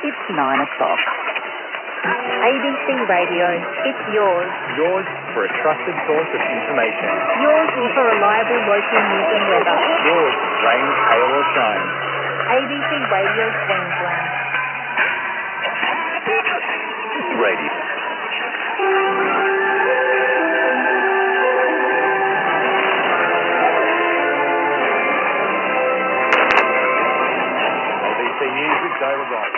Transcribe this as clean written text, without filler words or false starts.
It's 9 o'clock. ABC Radio, it's yours. Yours for a trusted source of information. Yours for reliable local news and weather. Yours, rain, hail or shine. ABC Radio Queensland. Radio. ABC News with David Wright.